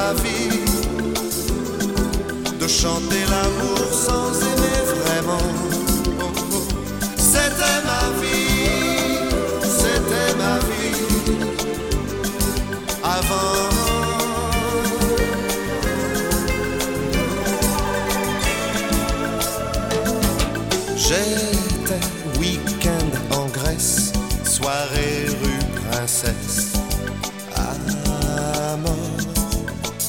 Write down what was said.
ma vie de chanter l'amour sans aimer vraiment. Oh, oh. C'était ma vie, c'était ma vie avant. J'étais week-end en Grèce, soirée rue Princesse.